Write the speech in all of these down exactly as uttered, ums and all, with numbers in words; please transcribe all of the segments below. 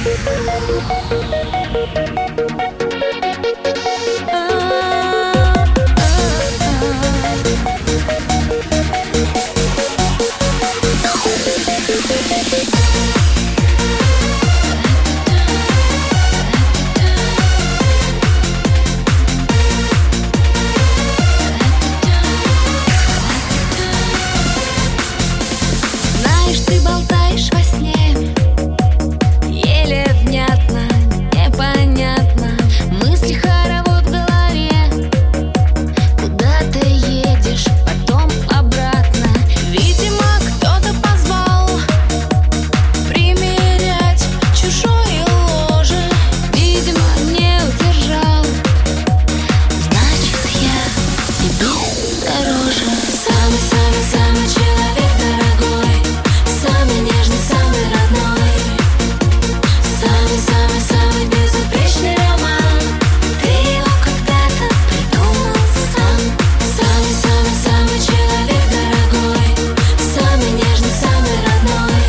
Знаешь, ты болтаешь во сне, еле внятно, непонятно. Мысли хоровод в голове. Куда ты едешь, потом обратно. Видимо, кто-то позвал примерять чужое ложе. Видимо, не удержал. Значит, я тебе дороже. Самый-самый-самый человек дорогой, самый нежный, самый родной, самый-самый-самый безупречный роман. Ты его когда-то придумал сам. Самый-самый-самый человек дорогой, самый нежный, самый родной,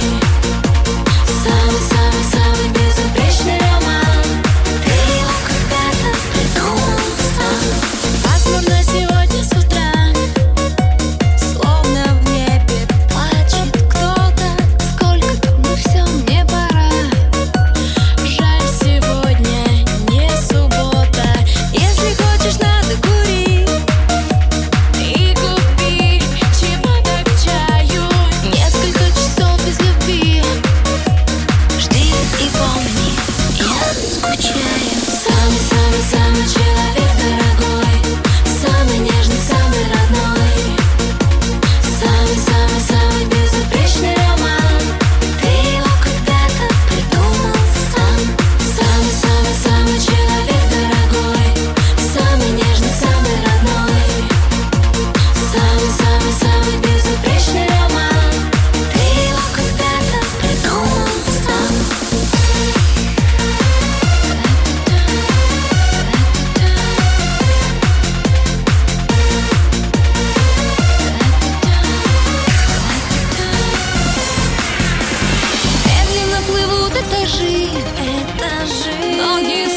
самый-самый-самый безупречный роман. Ты его когда-то придумал сам. Пасмурно сегодня с утра, словно в небе плачет кто-то. Сколько там, ну все, мне пора. Жаль, сегодня не суббота. Если хочешь, надо кури и купи чего-то к чаю. Несколько часов без любви. Жди и помни, я скучаю. Самый-самый-самый человек дорогой, самый нежный, самый родной, самый-самый-самый безупречный роман. Ты его когда-то придумал сам. Самый-самый-самый человек дорогой, самый нежный, самый родной, самый-самый-самый безупречный роман. Ты его когда-то придумал сам. Медленно плывут этажи, этажи. Ноги